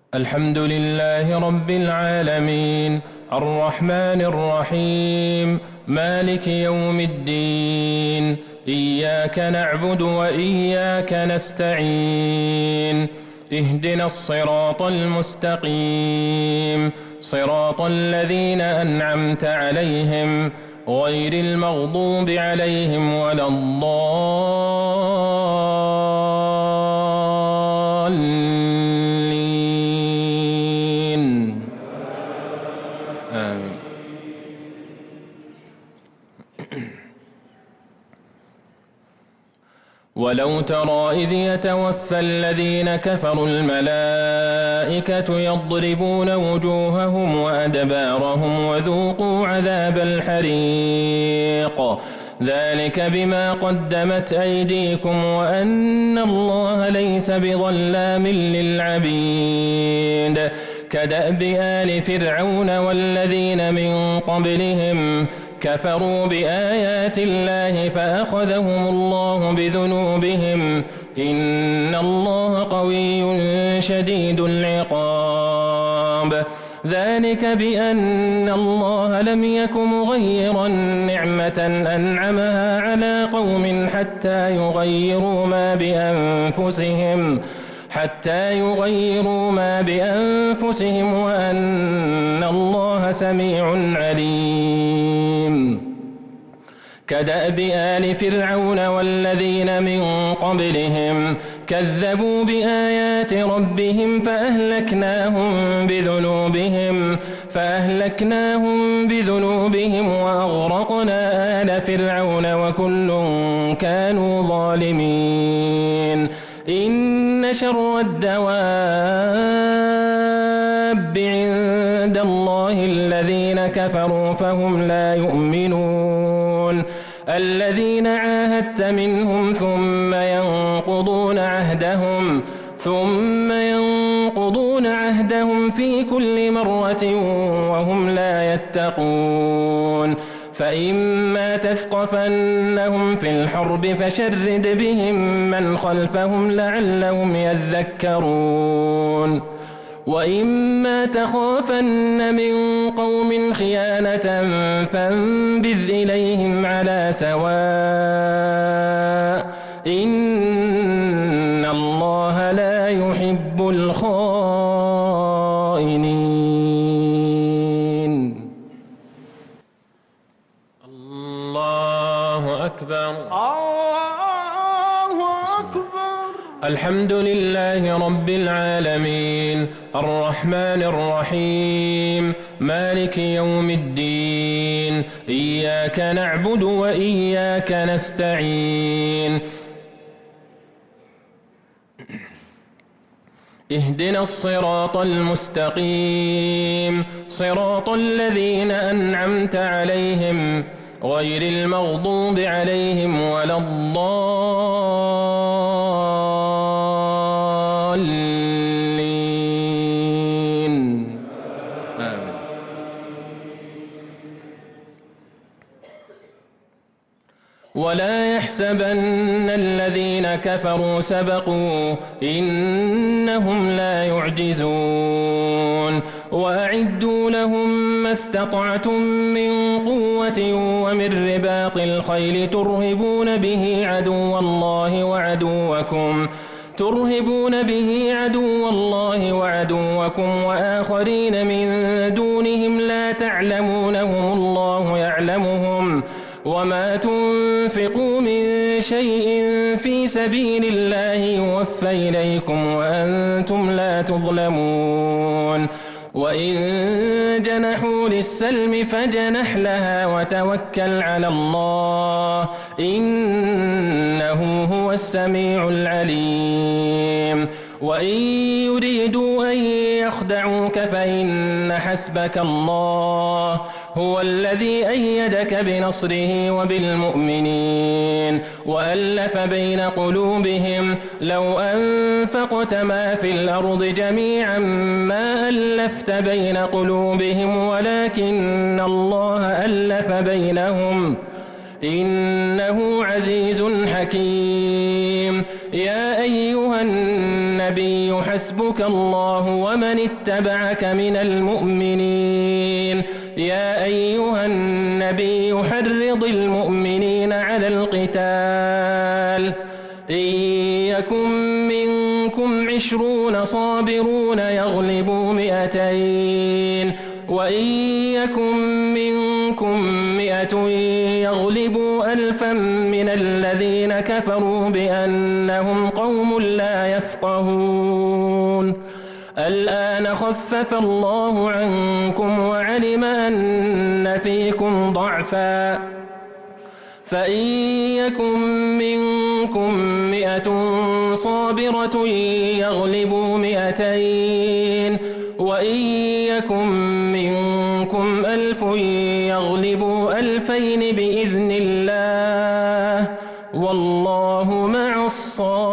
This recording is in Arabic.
الحمد لله رب العالمين الرحمن الرحيم مالك يوم الدين إياك نعبد وإياك نستعين اهدنا الصراط المستقيم صراط الذين أنعمت عليهم غير المغضوب عليهم ولا الضالين آمين. ولو ترى إذ يتوفى الذين كفروا الملائكة يضربون وجوههم وأدبارهم وذوقوا عذاب الحريق ذلك بما قدمت أيديكم وأن الله ليس بظلام للعبيد كدأب آل فرعون والذين من قبلهم كفروا بآيات الله فأخذهم الله بذنوبهم إن الله قوي شديد العقاب ذلك بأن الله لم يك مغيرا نعمة أنعمها على قوم حتى يغيروا ما بأنفسهم وأن الله سميع عليم كدأب آل فرعون والذين من قبلهم كذبوا بآيات ربهم فأهلكناهم بذنوبهم وأغرقنا آل فرعون وكل كانوا ظالمين إن شر الدواب عند الله الذين كفروا فهم لا يؤمنون الذين عاهدت منهم ثم ينقضون عهدهم في كل مرة وهم لا يتقون فإما تثقفنهم في الحرب فشرد بهم من خلفهم لعلهم يذكرون وإما تخافن من قوم خيانة فانبذ إليهم على سواء إن الله لا يحب الخائنين. الله أكبر الله أكبر. الحمد لله رب العالمين الرحمن الرحيم مالك يوم الدين إياك نعبد وإياك نستعين اهدنا الصراط المستقيم صراط الذين أنعمت عليهم غير المغضوب عليهم ولا الضالين آمين. ولا يحسبن الذين كفروا سبقوا إنهم لا يعجزون وأعدوا لهم ما استطعتم من قوة ومن رباط الخيل ترهبون به عدو الله وعدوكم وآخرين من دونهم لا تعلمونهم الله يعلمهم وما تنفقوا من شيء في سبيل الله يوفى إليكم وأنتم لا تظلمون وإن جنحوا للسلم فجنح لها وتوكل على الله إنه هو السميع العليم وإن يريدوا أن يخدعوك فإن حسبك الله هو الذي أيدك بنصره وبالمؤمنين وألف بين قلوبهم لو أنفقت ما في الأرض جميعا ما ألفت بين قلوبهم ولكن الله ألف بينهم إنه عزيز حكيم يا أيها الناس النبي حسبك الله ومن اتبعك من المؤمنين يا أيها النبي حرض المؤمنين على القتال إن يكن منكم 20 صابرون يغلبوا 200 وإن يكن منكم 100 يغلبوا 1000 من الذين كفروا بأنهم قوم لا يفقهون الآن خفف الله عنكم وعلم أن فيكم ضعفا فإن يكن منكم 100 صابرة يغلبوا 200 وإن يكن منكم 1000 يغلبوا 2000 بإذن الله والله مع الصابرين.